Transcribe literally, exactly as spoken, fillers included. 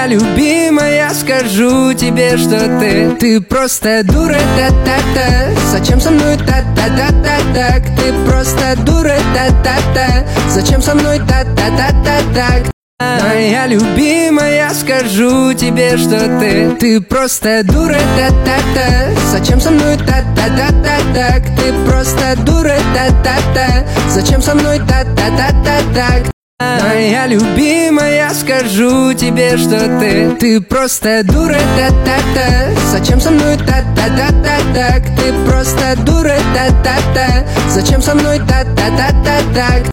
Моя любимая, скажу тебе, что ты Ты просто дура, та-та-та. Зачем со мной та-та-та-та-так? Ты просто дура, та-та-та. Зачем со мной та-та-та-та-так? Моя любимая, скажу тебе, что ты Ты просто дура, та-та-та. Зачем со мной та-та-та-та-так? Ты просто дура, та-та-та. Зачем со мной та-та-та-та-так? Моя любимая, скажу тебе, что ты Ты просто дура, та-та-та. Зачем со мной та-та-та-та-так? Ты просто дура, та-та-та. Зачем со мной та-та-та-та-так?